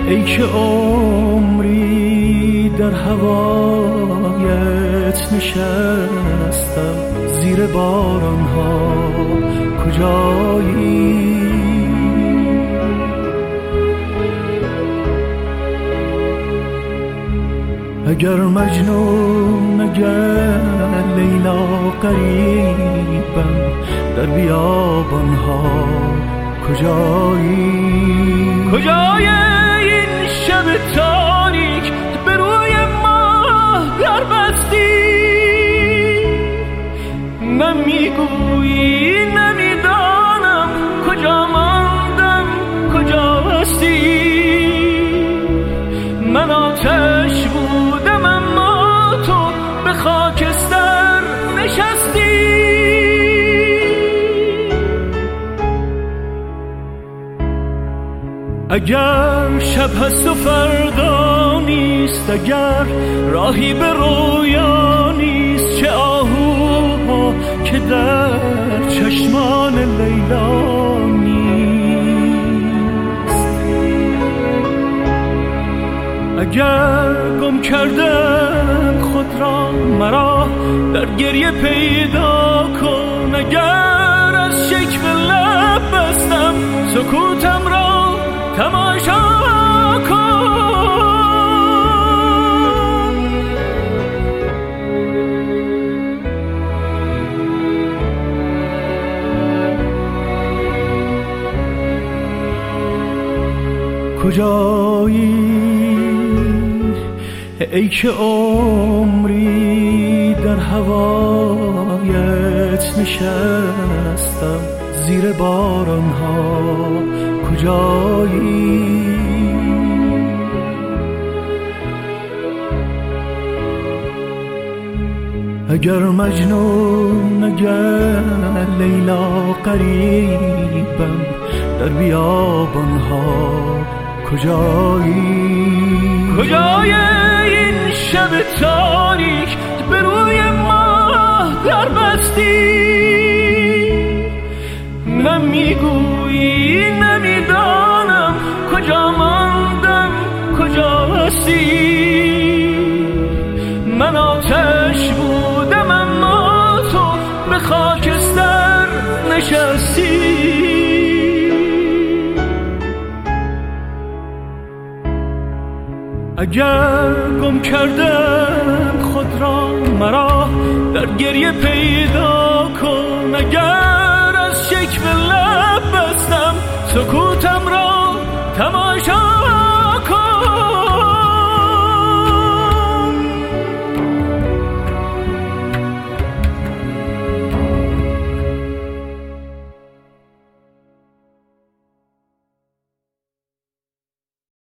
ای که عمری در هوایت نشستم، زیر بارانها کجایی؟ اگر مجنون، اگر لیلا غریبم، در بیابانها کجایی؟ کجای این شب تاریک به روی ما در بستی؟ نمیگویی نمیدانم کجا ماندم کجا هستی. من آتش بودم اما تو به خاکستر نشستی. اگر شب هست و فردا نیست، اگر راهی به رویا نیست، چه آهوها که در چشمان لیلا نیست. اگر گم کردم خود را مرا در گریه پیدا کن. اگر از شکوه لب بستم سکوتم را تماشا کن. کجایی ای که عمری در هوایت نشستم، زیر بارانها کجایی؟ اگر مجنون، اگر لیلا غریبم، در بیابانها کجایی؟ کجای این شب تاریک به روی ما در بستی؟ نمیگویی نمیدانم کجا ماندم کجا هستی. من آتش بودم اما تو به خاکستر نشستی. اگر گم کردم خود را مرا در گریه پیدا کن. اگر از شکوه لب بستم سکوتم را تماشا